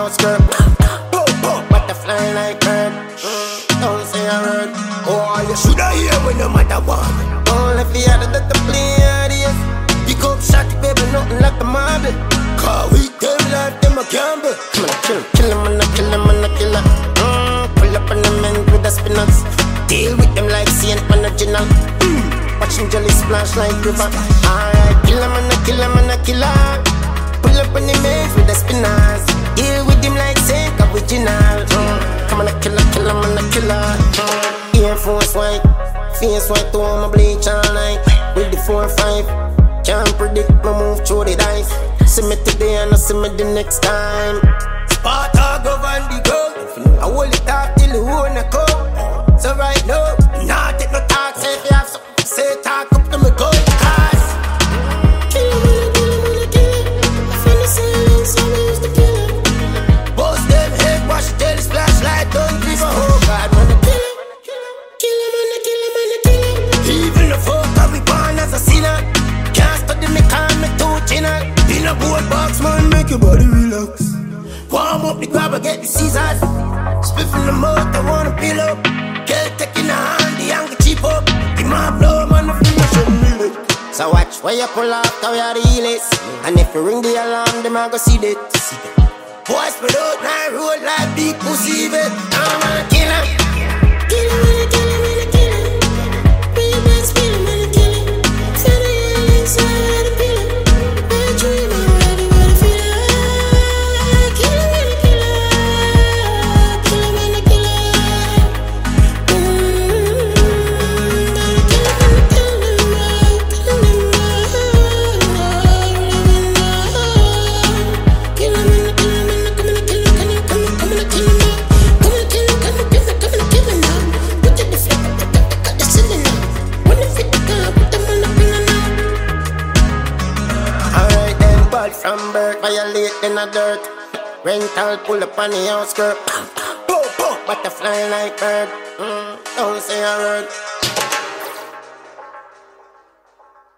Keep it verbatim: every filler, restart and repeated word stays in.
outskirt. Butterfly like bird. Mm, don't say a word. Oh, you shoulda hear when no matter what. Only if you had it at the play ideas. Pick up shot, baby, nothing like the marble. Cause we them life, them a gamble. Come on, kill him, kill him, and I kill him, and I kill him. Mm, pull up on the men with the spinners. Deal with them like Saint Original. Mm, watching jelly splash like river. Alright, kill him, and I kill him, and I kill him. Pull up on the men with the spinners. Deal with them like Saint Original. Mm, come on, I kill him, kill him, and I kill him. Mm, Air Force white, face white, to my bleach all night. With the four five. Can't predict my move through the dice. See me today and I see me the next time. Sparta go van the go. I hold it up till the whole neck up. So right now, nah take no talk. Say if you have something to say, talk up to me go. Cause kill him, wanna kill him, wanna kill him. From the silence, so we used to kill him. Boss them head, wash it till the splashlight. Don't give a whole God, wanna kill him. Kill him, wanna kill him, wanna kill him. Even the folk I be born as a sinner. Study me, call me too chinner. In a board box, man, make your body relax. Warm up the grab, I get the scissors. Spiff in the mouth, I wanna peel up. Girl, take in the hand, the angle cheap up. The man blow, man, I feel my show me. So watch where you pull off, how you the healers. And if you ring the alarm, them I go see that. Boys, spread out, now roll like big pussy, babe. I'm gonna kill him. Kill him, wanna kill him, wanna kill him. Bring your back, spill him, wanna kill him. So I to feel it. I dream already what I feel like. Kill him and I kill him. Kill him and I kill him. Mmm. Kill him and I kill him. Kill him and I kill him. Kill him and I kill him and I come and kill him. Come and come and kill him now. Come and kill him, come and kill him, come and kill him now. Put it the flip, cut the cut the ceiling now. When the fit the gun, put them on the finger now. Alright then, bad from birth, violate in the dirt. Rental pull up on the outskirt. Butterfly like bird. Mm, don't say a word.